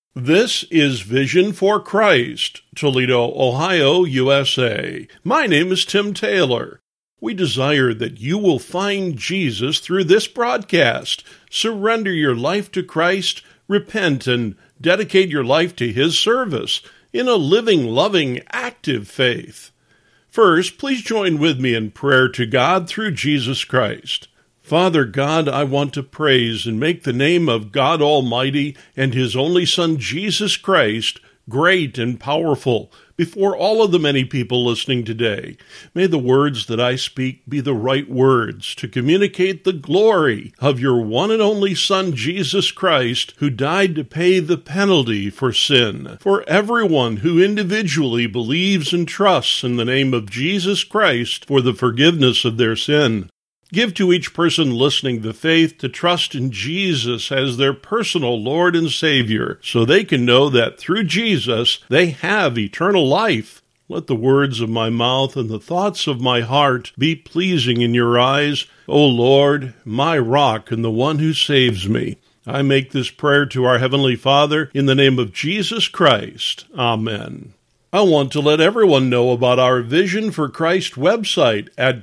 This is Vision for Christ, Toledo, Ohio, USA. My name is Tim Taylor. We desire that you will find Jesus through this broadcast. Surrender your life to Christ, repent, and dedicate your life to His service in a living, loving, active faith. First, please join with me in prayer to God through Jesus Christ. Father God, I want to praise and make the name of God Almighty and His only Son, Jesus Christ, great and powerful before all of the many people listening today. May the words that I speak be the right words to communicate the glory of your one and only Son, Jesus Christ, who died to pay the penalty for sin. For everyone who individually believes and trusts in the name of Jesus Christ for the forgiveness of their sin. Give to each person listening the faith to trust in Jesus as their personal Lord and Savior, so they can know that through Jesus they have eternal life. Let the words of my mouth and the thoughts of my heart be pleasing in your eyes, O Lord, my rock and the one who saves me. I make this prayer to our Heavenly Father in the name of Jesus Christ. Amen. I want to let everyone know about our Vision for Christ website at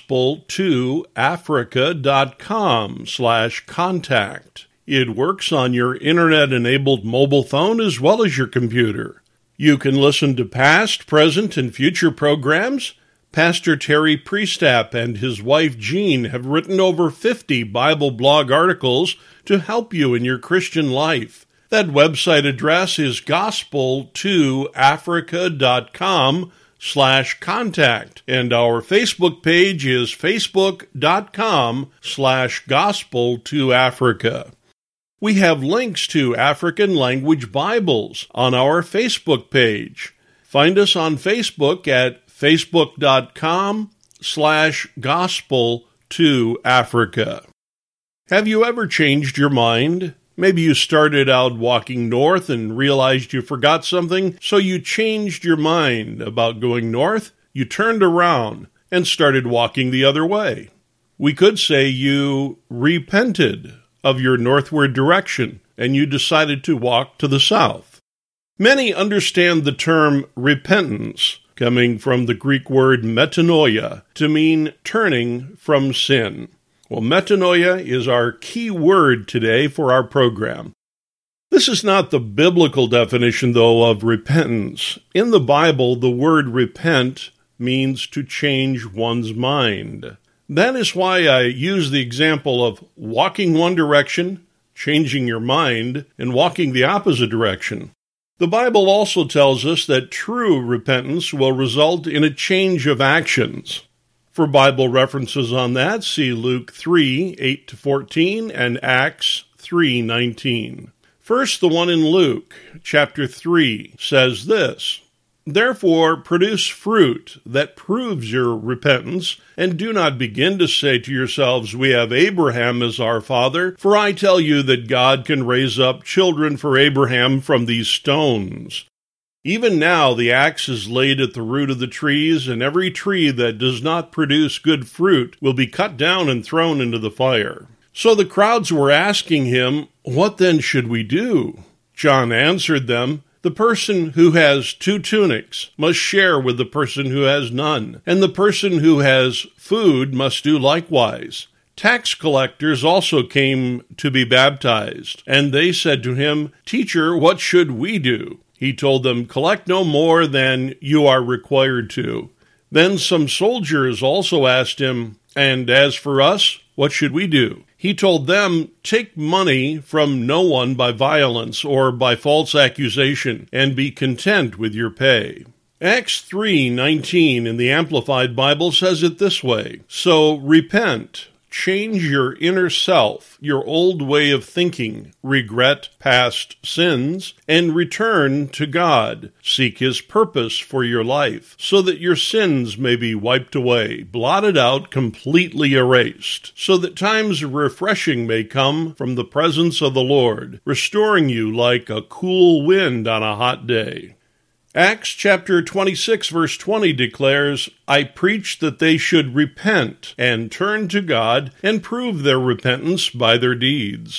gospel2africa.com/contact. It works on your internet-enabled mobile phone as well as your computer. You can listen to past, present, and future programs. Pastor Terry Priestap and his wife Jean have written over 50 Bible blog articles to help you in your Christian life. That website address is gospel2africa.com/contact, and our Facebook page is facebook.com/gospel2africa. We have links to African language Bibles on our Facebook page. Find us on Facebook at facebook.com/gospel2africa. Have you ever changed your mind? Maybe you started out walking north and realized you forgot something, so you changed your mind about going north. You turned around and started walking the other way. We could say you repented of your northward direction and you decided to walk to the south. Many understand the term repentance, coming from the Greek word metanoia, to mean turning from sin. Well, metanoia is our key word today for our program. This is not the biblical definition, though, of repentance. In the Bible, the word repent means to change one's mind. That is why I use the example of walking one direction, changing your mind, and walking the opposite direction. The Bible also tells us that true repentance will result in a change of actions. For Bible references on that, see Luke 3:8-14 and Acts 3:19. First, the one in Luke, chapter 3, says this, "Therefore produce fruit that proves your repentance, and do not begin to say to yourselves, 'We have Abraham as our father,' for I tell you that God can raise up children for Abraham from these stones. Even now the axe is laid at the root of the trees, and every tree that does not produce good fruit will be cut down and thrown into the fire." So the crowds were asking him, "What then should we do?" John answered them, "The person who has 2 tunics must share with the person who has none, and the person who has food must do likewise." Tax collectors also came to be baptized, and they said to him, "Teacher, what should we do?" He told them, "Collect no more than you are required to." Then some soldiers also asked him, "And as for us, what should we do?" He told them, "Take money from no one by violence or by false accusation, and be content with your pay." Acts 3:19 in the Amplified Bible says it this way, "So repent, change your inner self, your old way of thinking, regret past sins, and return to God. Seek His purpose for your life, so that your sins may be wiped away, blotted out, completely erased, so that times of refreshing may come from the presence of the Lord, restoring you like a cool wind on a hot day." Acts chapter 26 verse 20 declares, "I preach that they should repent and turn to God and prove their repentance by their deeds."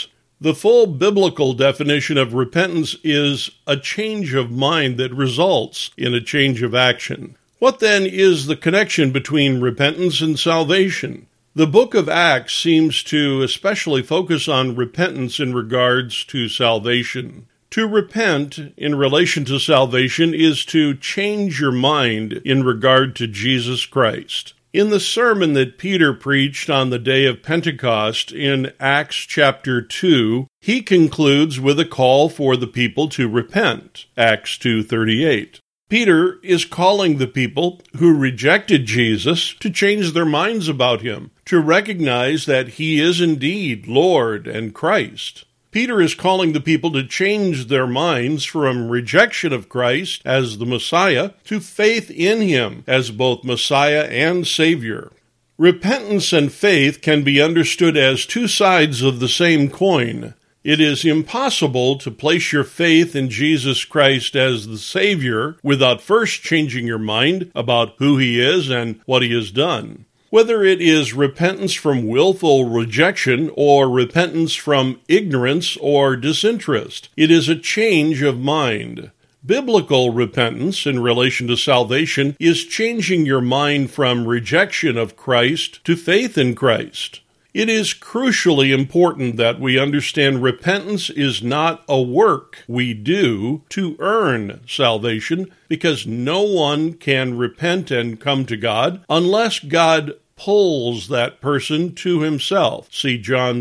The full biblical definition of repentance is a change of mind that results in a change of action. What then is the connection between repentance and salvation? The book of Acts seems to especially focus on repentance in regards to salvation. To repent in relation to salvation is to change your mind in regard to Jesus Christ. In the sermon that Peter preached on the day of Pentecost in Acts chapter 2, he concludes with a call for the people to repent, Acts 2:38. Peter is calling the people who rejected Jesus to change their minds about him, to recognize that he is indeed Lord and Christ. Peter is calling the people to change their minds from rejection of Christ as the Messiah to faith in him as both Messiah and Savior. Repentance and faith can be understood as two sides of the same coin. It is impossible to place your faith in Jesus Christ as the Savior without first changing your mind about who he is and what he has done. Whether it is repentance from willful rejection or repentance from ignorance or disinterest, it is a change of mind. Biblical repentance in relation to salvation is changing your mind from rejection of Christ to faith in Christ. It is crucially important that we understand repentance is not a work we do to earn salvation, because no one can repent and come to God unless God pulls that person to himself. See John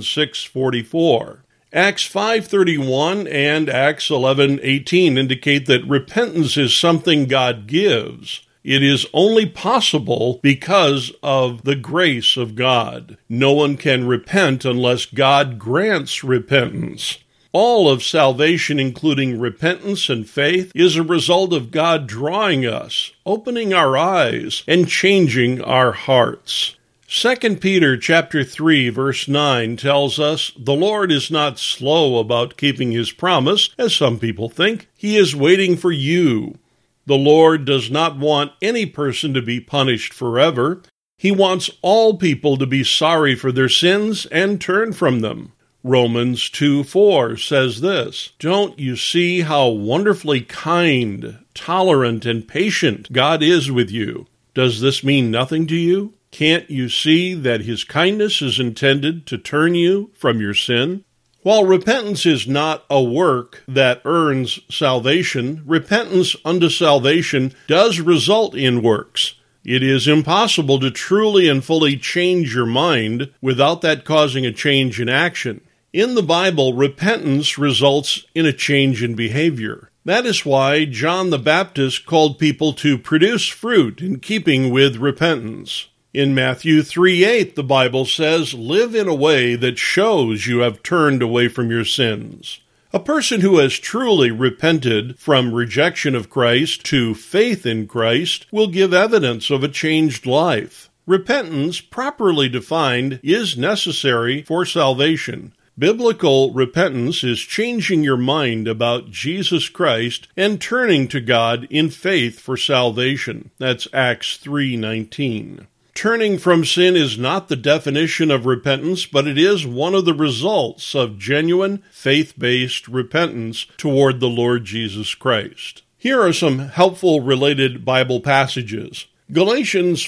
6:44. Acts 5:31 and Acts 11:18 indicate that repentance is something God gives. It is only possible because of the grace of God. No one can repent unless God grants repentance. All of salvation, including repentance and faith, is a result of God drawing us, opening our eyes, and changing our hearts. 2 Peter chapter 3, verse 9 tells us, "The Lord is not slow about keeping his promise, as some people think. He is waiting for you. The Lord does not want any person to be punished forever. He wants all people to be sorry for their sins and turn from them." Romans 2:4 says this, "Don't you see how wonderfully kind, tolerant, and patient God is with you? Does this mean nothing to you? Can't you see that his kindness is intended to turn you from your sin?" While repentance is not a work that earns salvation, repentance unto salvation does result in works. It is impossible to truly and fully change your mind without that causing a change in action. In the Bible, repentance results in a change in behavior. That is why John the Baptist called people to produce fruit in keeping with repentance. In Matthew 3:8, the Bible says, "Live in a way that shows you have turned away from your sins." A person who has truly repented from rejection of Christ to faith in Christ will give evidence of a changed life. Repentance, properly defined, is necessary for salvation. Biblical repentance is changing your mind about Jesus Christ and turning to God in faith for salvation. That's Acts 3:19. Turning from sin is not the definition of repentance, but it is one of the results of genuine, faith-based repentance toward the Lord Jesus Christ. Here are some helpful related Bible passages. Galatians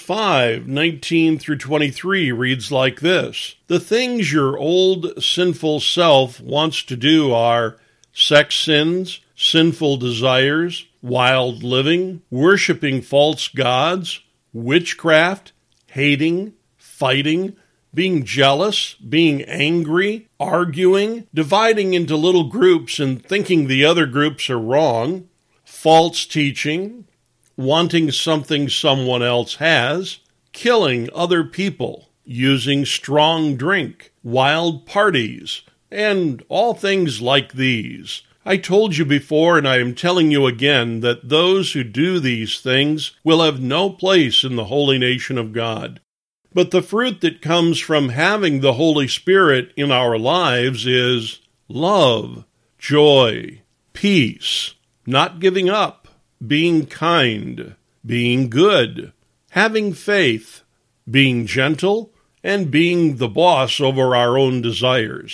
5:19 through 23 reads like this, "The things your old sinful self wants to do are sex sins, sinful desires, wild living, worshiping false gods, witchcraft, hating, fighting, being jealous, being angry, arguing, dividing into little groups and thinking the other groups are wrong, false teaching, wanting something someone else has, killing other people, using strong drink, wild parties, and all things like these. I told you before, and I am telling you again, that those who do these things will have no place in the holy nation of God. But the fruit that comes from having the Holy Spirit in our lives is love, joy, peace, not giving up, being kind, being good, having faith, being gentle, and being the boss over our own desires.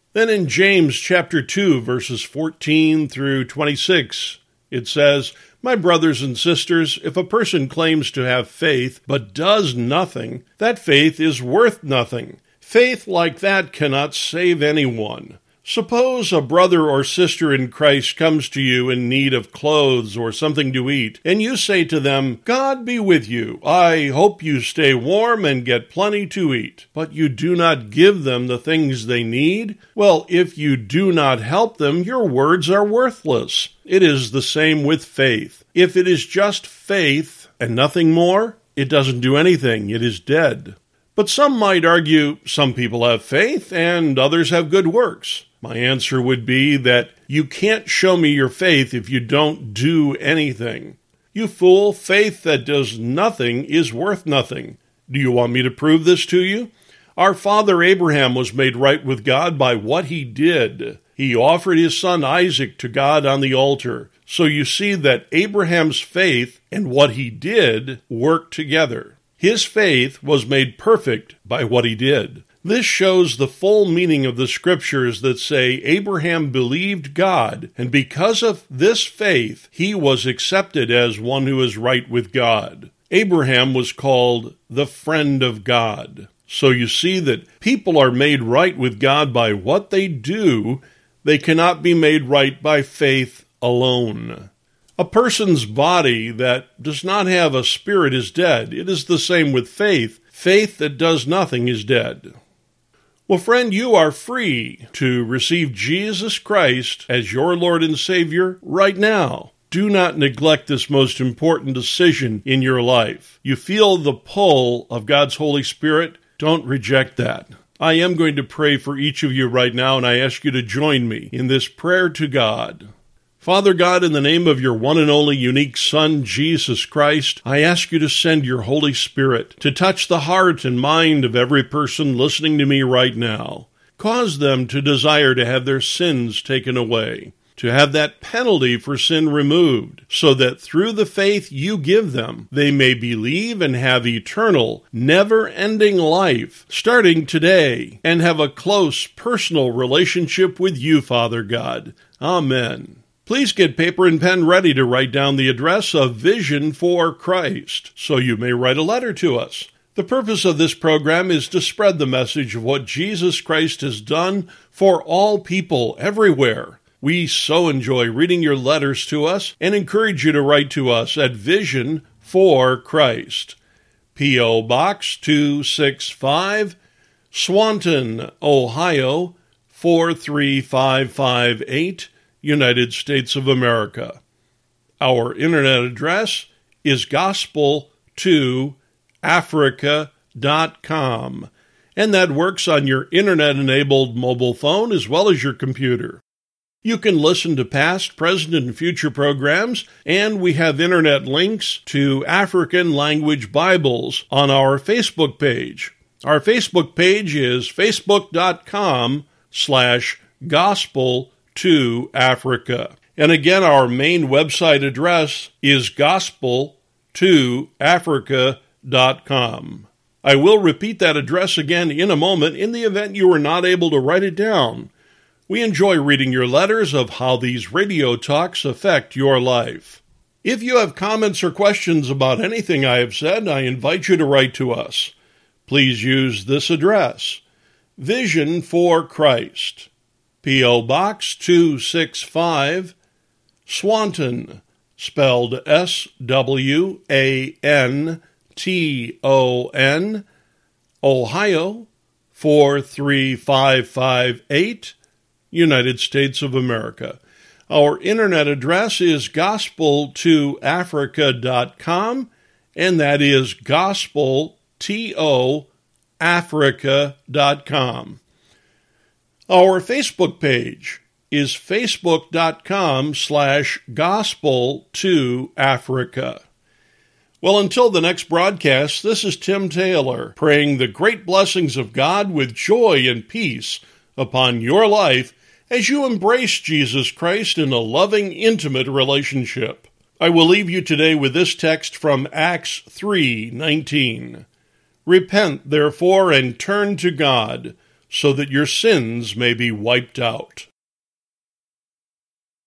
Then in James chapter 2, verses 14 through 26, it says, "My brothers and sisters, if a person claims to have faith but does nothing, that faith is worth nothing. Faith like that cannot save anyone. Suppose a brother or sister in Christ comes to you in need of clothes or something to eat, and you say to them, 'God be with you. I hope you stay warm and get plenty to eat.' But you do not give them the things they need. Well, if you do not help them, your words are worthless. It is the same with faith. If it is just faith and nothing more, it doesn't do anything. It is dead." But some might argue some people have faith and others have good works. My answer would be that you can't show me your faith if you don't do anything. You fool, faith that does nothing is worth nothing. Do you want me to prove this to you? Our father Abraham was made right with God by what he did. He offered his son Isaac to God on the altar. So you see that Abraham's faith and what he did worked together. His faith was made perfect by what he did. This shows the full meaning of the scriptures that say Abraham believed God, and because of this faith, he was accepted as one who is right with God. Abraham was called the friend of God. So you see that people are made right with God by what they do. They cannot be made right by faith alone. A person's body that does not have a spirit is dead. It is the same with faith. Faith that does nothing is dead. Well, friend, you are free to receive Jesus Christ as your Lord and Savior right now. Do not neglect this most important decision in your life. You feel the pull of God's Holy Spirit. Don't reject that. I am going to pray for each of you right now, and I ask you to join me in this prayer to God. Father God, in the name of your one and only unique Son, Jesus Christ, I ask you to send your Holy Spirit to touch the heart and mind of every person listening to me right now. Cause them to desire to have their sins taken away, to have that penalty for sin removed, so that through the faith you give them, they may believe and have eternal, never-ending life, starting today, and have a close, personal relationship with you, Father God. Amen. Please get paper and pen ready to write down the address of Vision for Christ, so you may write a letter to us. The purpose of this program is to spread the message of what Jesus Christ has done for all people everywhere. We so enjoy reading your letters to us and encourage you to write to us at Vision for Christ. P.O. Box 265, Swanton, Ohio, 43558, United States of America. Our internet address is gospel2africa.com, and that works on your internet-enabled mobile phone as well as your computer. You can listen to past, present, and future programs, and we have internet links to African language Bibles on our Facebook page. Our Facebook page is facebook.com/gospel2Africa. And again, our main website address is gospel2africa.com. I will repeat that address again in a moment in the event you are not able to write it down. We enjoy reading your letters of how these radio talks affect your life. If you have comments or questions about anything I have said, I invite you to write to us. Please use this address: Vision for Christ, P.O. Box 265, Swanton, spelled S-W-A-N-T-O-N, Ohio, 43558, United States of America. Our internet address is gospel2africa.com, and that is gospel2africa.com. Our Facebook page is facebook.com/gospel2africa. Well, until the next broadcast, this is Tim Taylor, praying the great blessings of God with joy and peace upon your life as you embrace Jesus Christ in a loving, intimate relationship. I will leave you today with this text from Acts 3:19. Repent, therefore, and turn to God, so that your sins may be wiped out.